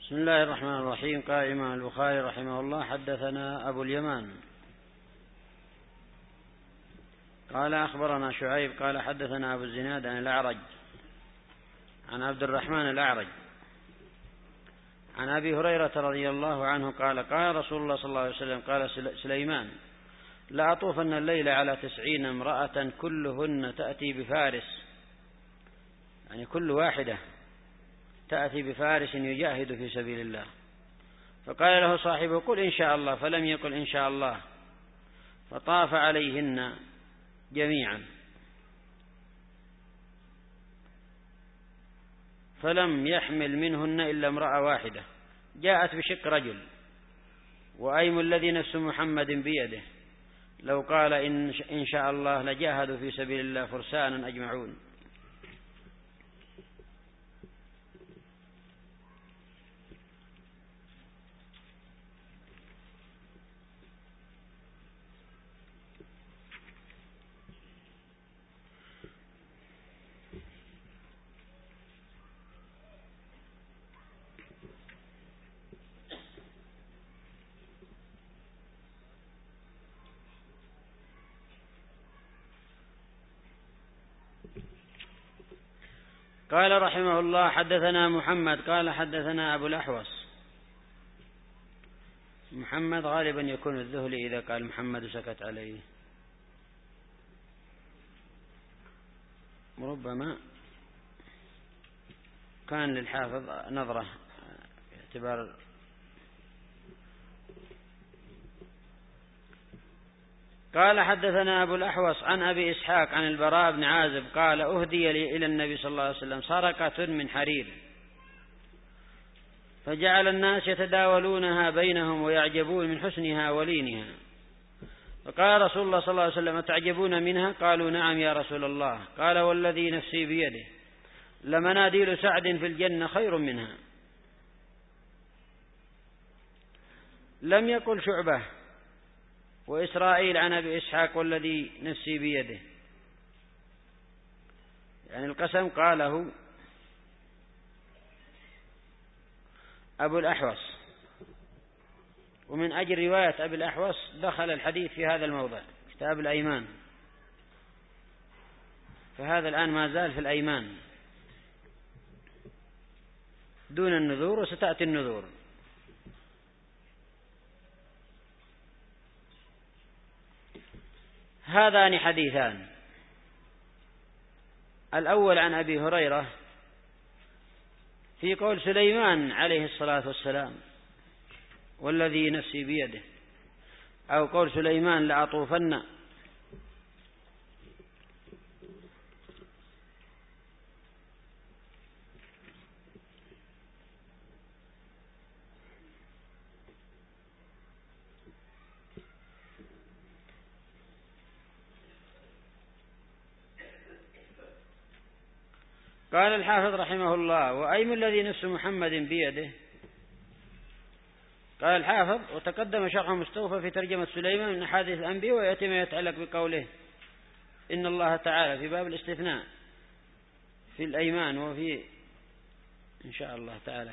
بسم الله الرحمن الرحيم. قال الإمام البخاري رحمه الله: حدثنا أبو اليمان قال أخبرنا شعيب قال حدثنا أبو الزناد عن الأعرج عن عبد الرحمن الأعرج عن أبي هريرة رضي الله عنه قال: قال رسول الله صلى الله عليه وسلم: قال سليمان: لأطوفن الليل على 90 امرأة كلهن تأتي بفارس، يعني كل واحدة تأتي بفارس يجاهد في سبيل الله. فقال له صاحبه: قل إن شاء الله، فلم يقل إن شاء الله، فطاف عليهن جميعا فلم يحمل منهن إلا امرأة واحدة جاءت بشق رجل، وأيم الذي نفس محمد بيده لو قال إن شاء الله لجاهدوا في سبيل الله فرسانا أجمعون. قال رحمه الله: حدثنا محمد قال حدثنا أبو الأحوص. محمد غالبا يكون الذهلي إذا قال محمد سكت عليه، ربما كان للحافظ نظرة اعتبار. قال حدثنا أبو الأحوص عن أبي إسحاق عن البراء بن عازب قال: أهدي لي إلى النبي صلى الله عليه وسلم سرقة من حرير، فجعل الناس يتداولونها بينهم ويعجبون من حسنها ولينها. فقال رسول الله صلى الله عليه وسلم: أتعجبون منها؟ قالوا: نعم يا رسول الله. قال: والذي نفسي بيده لمناديل سعد في الجنة خير منها. لم يقل شعبة وإسرائيل عن أبي إسحاق والذي نفسي بيده، يعني القسم قاله أبو الأحوص، ومن أجل رواية أبي الأحوص دخل الحديث في هذا الموضع كتاب الأيمان، فهذا الآن ما زال في الأيمان دون النذور، وستأتي النذور. هذان حديثان: الأول عن أبي هريرة في قول سليمان عليه الصلاة والسلام: والذي نفسي بيده، أو قول سليمان: لأطوفن. قال الحافظ رحمه الله: وأيم الذي نفس محمد بيده. قال الحافظ: وتقدم شرح مستوفى في ترجمة سليمان من أحاديث الأنبياء، ويأتي ما يتعلق بقوله إن الله تعالى في باب الاستثناء في الأيمان، وفي إن شاء الله تعالى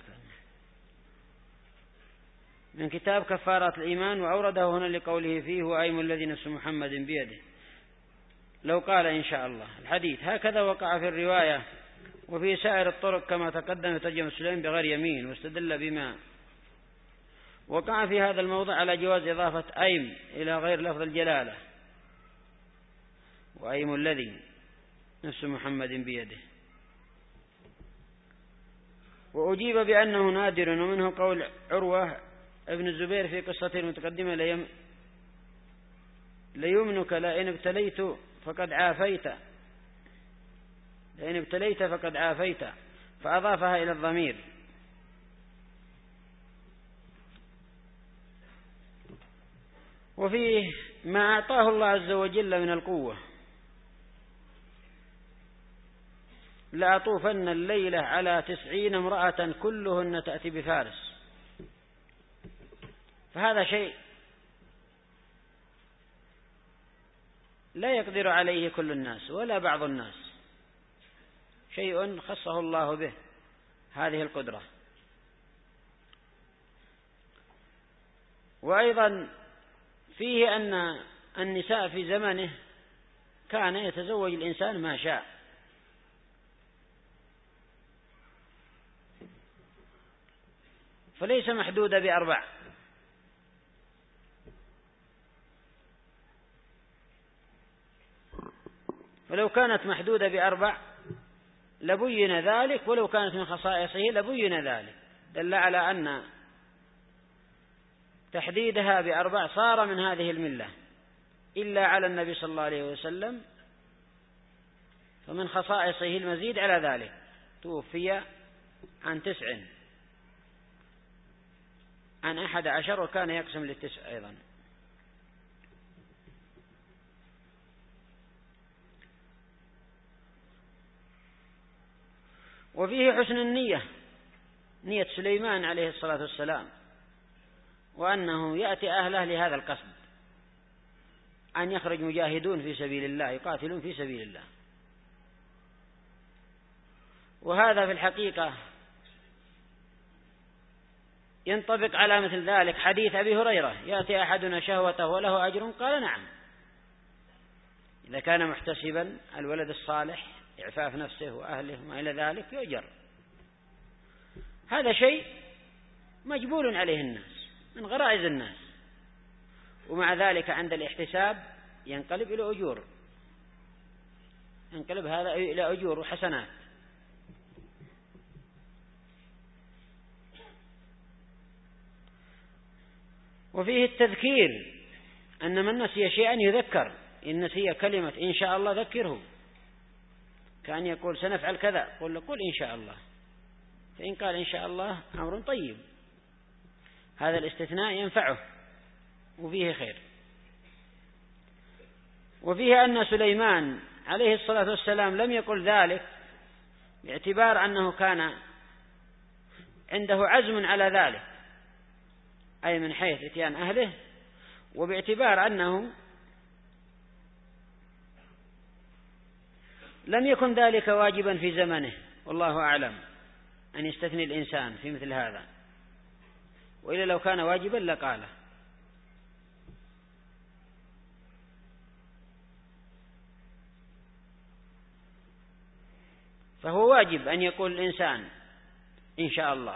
من كتاب كفارات الإيمان، وأورده هنا لقوله فيه: وأيم الذي نفس محمد بيده لو قال إن شاء الله. الحديث هكذا وقع في الرواية وفي سائر الطرق كما تقدم في ترجمة سليمان بغير يمين، واستدل بما وقع في هذا الموضع على جواز إضافة أيم إلى غير لفظ الجلالة: وأيم الذي نفس محمد بيده. وأجيب بأنه نادر، ومنه قول عروة ابن الزبير في قصته المتقدمة: ليمنك لئن ابتليت فقد عافيت، لئن ابتليت فقد عافيت، فأضافها إلى الضمير. وفيه ما أعطاه الله عز وجل من القوة: لأطوفن الليلة على 90 امرأة كلهن تأتي بفارس. فهذا شيء لا يقدر عليه كل الناس ولا بعض الناس، شيء خصه الله به هذه القدرة. وأيضا فيه أن النساء في زمنه كان يتزوج الإنسان ما شاء، فليس محدودة ب4. فلو كانت محدودة ب4 لبين ذلك، ولو كانت من خصائصه لبين ذلك، دل على أن تحديدها ب4 صار من هذه الملة، إلا على النبي صلى الله عليه وسلم، فمن خصائصه المزيد على ذلك، توفي عن 9 عن 11 وكان يقسم ل9 أيضا. وفيه حسن النية، نية سليمان عليه الصلاة والسلام، وأنه يأتي أهله لهذا القصد، أن يخرج مجاهدون في سبيل الله يقاتلون في سبيل الله. وهذا في الحقيقة ينطبق على مثل ذلك حديث أبي هريرة: يأتي أحدنا شهوته وله أجر؟ قال نعم، إذا كان محتسبا الولد الصالح إعفاف نفسه وأهله وما إلى ذلك يؤجر. هذا شيء مجبول عليه الناس من غرائز الناس، ومع ذلك عند الاحتساب ينقلب إلى أجور، ينقلب هذا إلى أجور وحسنات. وفيه التذكير، أن من نسي شيئا يذكر، إن نسي كلمة إن شاء الله ذكره، كان يقول سنفعل كذا، قل إن شاء الله، فإن قال إن شاء الله أمر طيب، هذا الاستثناء ينفعه وفيه خير. وفيه أن سليمان عليه الصلاة والسلام لم يقل ذلك باعتبار أنه كان عنده عزم على ذلك، أي من حيث إتيان أهله، وباعتبار أنه لم يكن ذلك واجبا في زمنه، والله أعلم، أن يستثني الإنسان في مثل هذا، وإلا لو كان واجبا لقاله. فهو واجب أن يقول الإنسان إن شاء الله،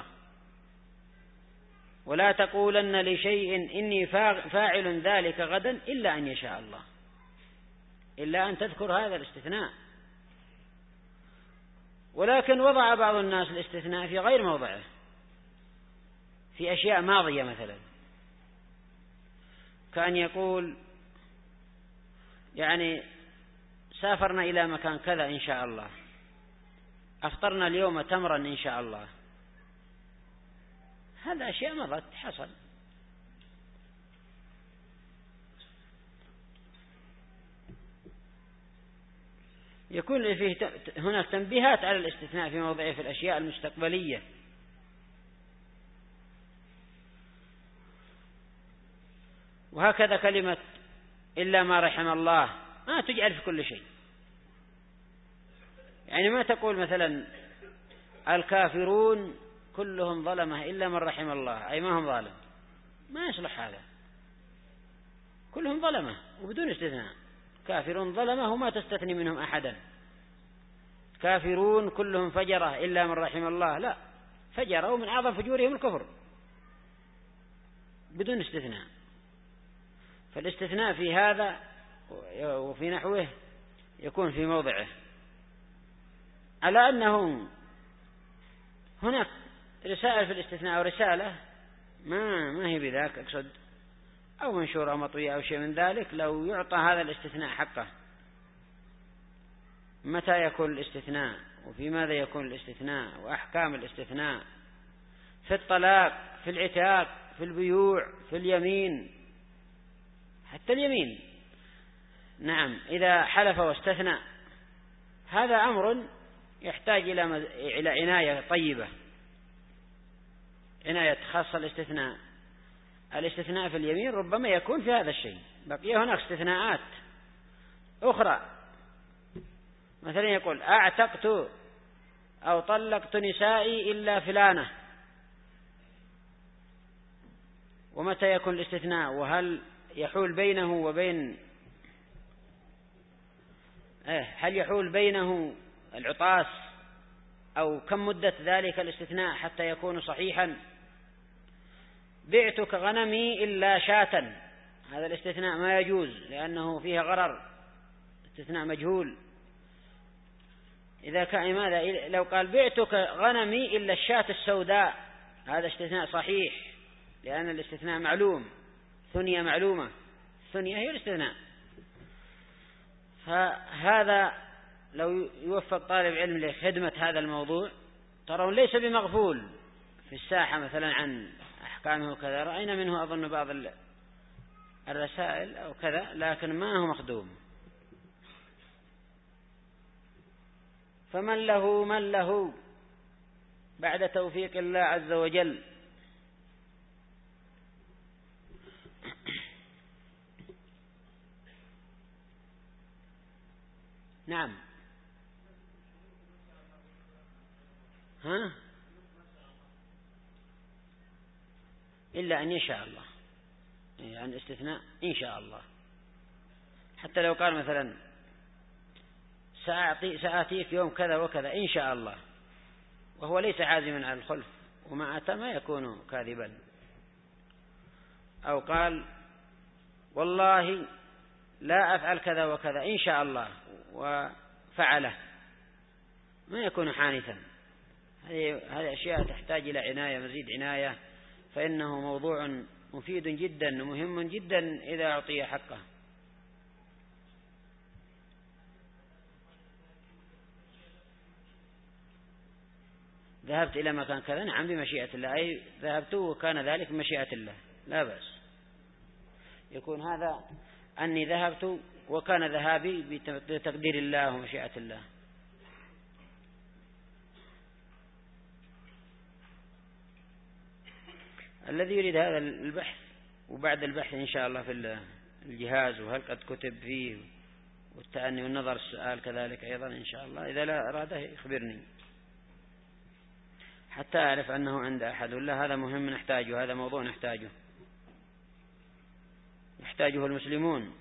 ولا تقولن لشيء إني فاعل ذلك غدا إلا أن يشاء الله، إلا أن تذكر هذا الاستثناء. ولكن وضع بعض الناس الاستثناء في غير موضعه، في أشياء ماضية مثلا، كأن يقول يعني سافرنا إلى مكان كذا إن شاء الله، أفطرنا اليوم تمرا إن شاء الله، هذا أشياء مضت حصل. يكون فيه هناك تنبيهات على الاستثناء في موضعه في الأشياء المستقبلية. وهكذا كلمة إلا ما رحم الله ما تجعل في كل شيء، يعني ما تقول مثلا الكافرون كلهم ظلمة إلا من رحم الله، أي ما هم ظالم، ما يصلح هذا، كلهم ظلمة وبدون استثناء، كافرون ظلمة وما تستثني منهم أحدا. كافرون كلهم فجرة إلا من رحم الله، لا، فجرة ومن أعظم فجورهم الكفر بدون استثناء. فالاستثناء في هذا وفي نحوه يكون في موضعه، على أنه هناك رسالة في الاستثناء ورسالة ما هي بذاك أقصد، أو منشورة أو مطوية أو شيء من ذلك، لو يعطى هذا الاستثناء حقه. متى يكون الاستثناء، وفي ماذا يكون الاستثناء، وأحكام الاستثناء في الطلاق، في العتاق، في البيوع، في اليمين، حتى اليمين، نعم، إذا حلف واستثنى، هذا أمر يحتاج إلى عناية طيبة، عناية خاصة. الاستثناء في اليمين ربما يكون في هذا الشيء. بقي هناك استثناءات أخرى، مثلا يقول أعتقت أو طلقت نسائي إلا فلانة، ومتى يكون الاستثناء، وهل يحول بينه وبين هل يحول بينه العطاس، أو كم مدة ذلك الاستثناء حتى يكون صحيحا. بعتك غنمي إلا شاة، هذا الاستثناء ما يجوز لأنه فيه غرر، استثناء مجهول. إذا كان ماذا لو قال بعتك غنمي إلا الشاة السوداء، هذا استثناء صحيح لأن الاستثناء معلوم، ثنية معلومة، الثنية هي الاستثناء. فهذا لو يوفق طالب علم لخدمة هذا الموضوع ترون ليس بمغفول في الساحة مثلا عن أحكامه وكذا، رأينا منه أظن بعض الرسائل أو كذا، لكن ما هو مخدوم. فمن له بعد توفيق الله عز وجل. نعم. إلا أن يشاء الله، يعني استثناء إن شاء الله. حتى لو قال مثلا سآتيك يوم كذا وكذا إن شاء الله، وهو ليس عازما على الخلف، وما أتى ما يكون كاذبا. أو قال والله لا أفعل كذا وكذا إن شاء الله وفعله، ما يكون حانثا. هذه أشياء تحتاج إلى عناية، مزيد عناية، فإنه موضوع مفيد جدا ومهم جدا إذا أعطي حقه. ذهبت إلى مكان كذا، نعم بمشيئة الله، أي ذهبت وكان ذلك بمشيئة الله، لا بأس. يكون هذا أني ذهبت وكان ذهابي بتقدير الله ومشيئة الله. الذي يريد هذا البحث، وبعد البحث إن شاء الله في الجهاز وهل قد كتب فيه والتأني والنظر السؤال كذلك أيضا إن شاء الله، إذا لا أراده يخبرني حتى أعرف أنه عند أحد، ولا هذا مهم نحتاجه، هذا موضوع يحتاجه المسلمون.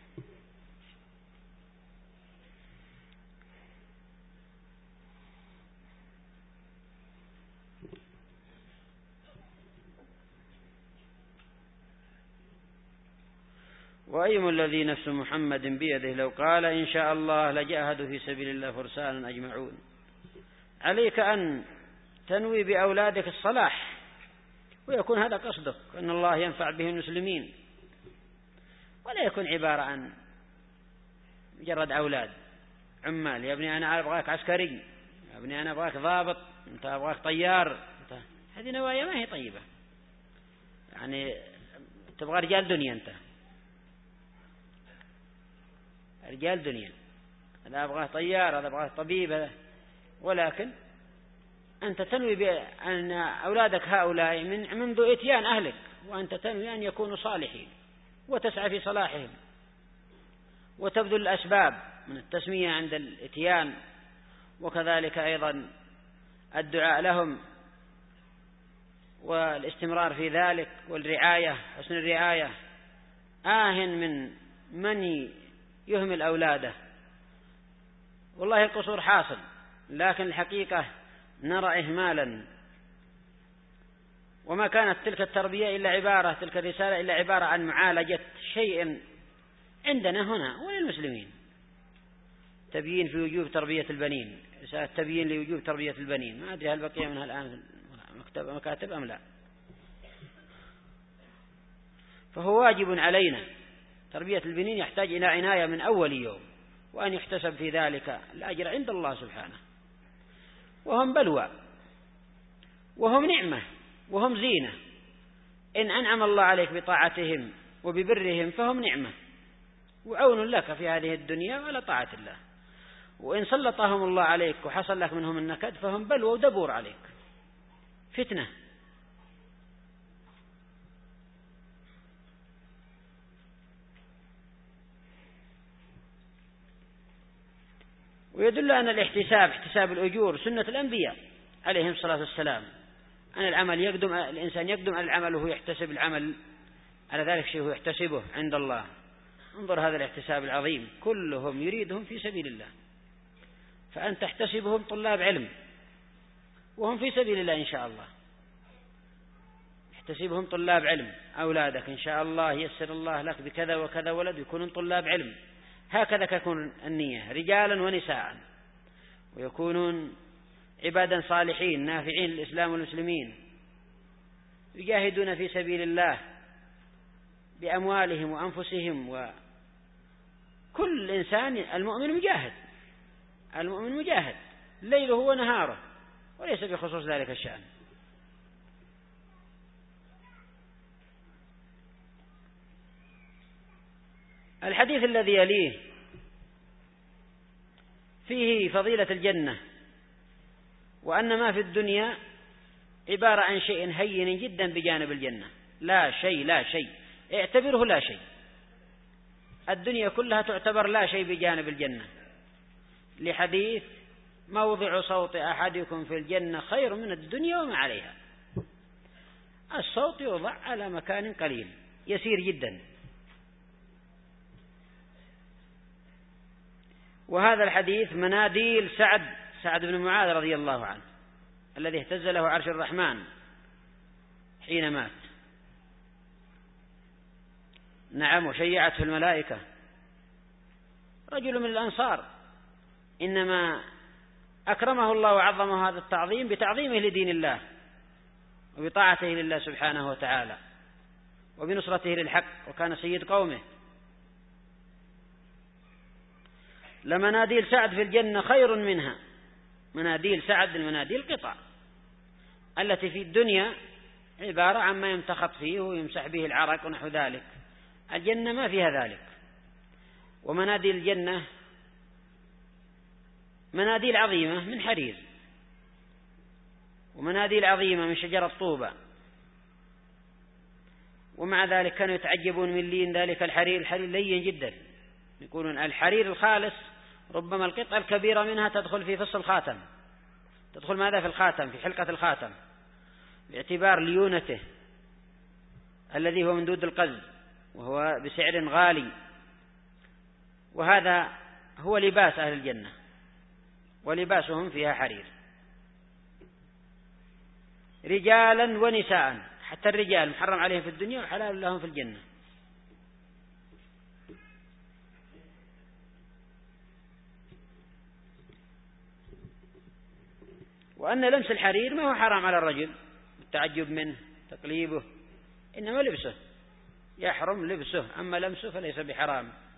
وأيم الذي نفس محمد بيده لو قال إن شاء الله لجاهدوا في سبيل الله فرسانا أجمعون. عليك أن تنوي بأولادك الصلاح، ويكون هذا قصدك أن الله ينفع به المسلمين، ولا يكون عبارة عن مجرد أولاد عمال. يا ابني أنا أبغاك عسكري، يا ابني أنا أبغاك ضابط، أنت أبغاك طيار. هذه نوايا ما هي طيبة، يعني تبغى رجال دنيا، أنت رجال دنيا، هذا أبغاه طيار، هذا أبغاه طبيب، ولكن أنت تنوي بأن أولادك هؤلاء منذ إتيان أهلك، وأنت تنوي أن يكونوا صالحين وتسعى في صلاحهم، وتبذل الأسباب من التسمية عند الإتيان، وكذلك أيضا الدعاء لهم والاستمرار في ذلك، والرعاية، حسن الرعاية. من يهمل أولاده. والله القصور حاصل، لكن الحقيقة نرى إهمالا، وما كانت تلك التربية إلا عبارة، تلك الرسالة إلا عبارة عن معالجة شيء عندنا هنا وللمسلمين. تبيين في وجوب تربية البنين، رسالة تبيين لوجوب تربية البنين، ما أدري هل بقي منها الآن مكاتب أم لا. فهو واجب علينا تربية البنين، يحتاج إلى عناية من أول يوم، وأن يحتسب في ذلك الأجر عند الله سبحانه. وهم بلوى، وهم نعمة، وهم زينة. إن أنعم الله عليك بطاعتهم وببرهم فهم نعمة وعون لك في هذه الدنيا وعلى طاعة الله. وإن سلطهم الله عليك وحصل لك منهم النكد فهم بلوى ودبور عليك، فتنة. ويدل أن الاحتساب، احتساب الأجور، سنة الأنبياء عليهم الصلاة والسلام، أن العمل يقدم، الإنسان يقدم على العمل وهو يحتسب العمل على ذلك شيء هو يحتسبه عند الله. انظر هذا الاحتساب العظيم، كلهم يريدهم في سبيل الله، فأنت تحتسبهم طلاب علم وهم في سبيل الله إن شاء الله. احتسبهم طلاب علم، أولادك إن شاء الله يسر الله لك بكذا وكذا ولد يكونون طلاب علم، هكذا تكون النية، رجالا ونساء، ويكونون عبادا صالحين نافعين للإسلام والمسلمين، يجاهدون في سبيل الله بأموالهم وأنفسهم. وكل إنسان المؤمن مجاهد، المؤمن مجاهد ليله ونهاره، وليس بخصوص ذلك الشأن. الحديث الذي يليه فيه فضيلة الجنة، وأن ما في الدنيا عبارة عن شيء هين جدا بجانب الجنة، لا شيء، لا شيء، اعتبره لا شيء، الدنيا كلها تعتبر لا شيء بجانب الجنة، لحديث موضع صوت أحدكم في الجنة خير من الدنيا وما عليها. الصوت يوضع على مكان قليل يسير جدا. وهذا الحديث مناديل سعد بن معاذ رضي الله عنه، الذي اهتز له عرش الرحمن حين مات. نعم، وشيعته الملائكة، رجل من الأنصار، إنما أكرمه الله وعظمه هذا التعظيم بتعظيمه لدين الله وبطاعته لله سبحانه وتعالى وبنصرته للحق، وكان سيد قومه. لمناديل سعد في الجنة خير منها، مناديل سعد المناديل قطع التي في الدنيا عبارة عن ما يمتخط فيه ويمسح به العرق ونحو ذلك، الجنة ما فيها ذلك. ومناديل الجنة مناديل عظيمة من حرير، ومناديل عظيمة من شجرة طوبة، ومع ذلك كانوا يتعجبون من لين ذلك الحرير. الحرير لين جدا، يقولون الحرير الخالص ربما القطعة الكبيرة منها تدخل في فص الخاتم، تدخل ماذا في الخاتم، في حلقة الخاتم، باعتبار ليونته الذي هو من دود القز، وهو بسعر غالي. وهذا هو لباس أهل الجنة، ولباسهم فيها حرير، رجالا ونساء، حتى الرجال محرم عليهم في الدنيا وحلال لهم في الجنة. وأن لمس الحرير ما هو حرام على الرجل التعجب منه تقليبه، إنما لبسه يحرم لبسه، أما لمسه فليس بحرام.